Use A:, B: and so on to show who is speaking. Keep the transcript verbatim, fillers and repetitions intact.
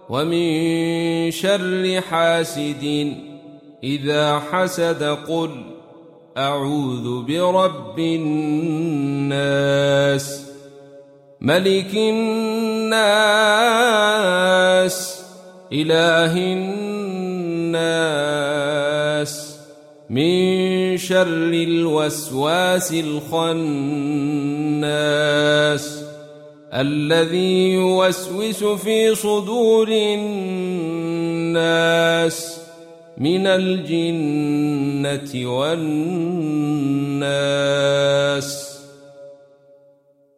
A: ومن شر حاسد إذا حسد قل أعوذ برب الناس ملك الناس إله الناس من شر الوسواس الخناس الذي يوسوس في صدور الناس من الجنة والناس.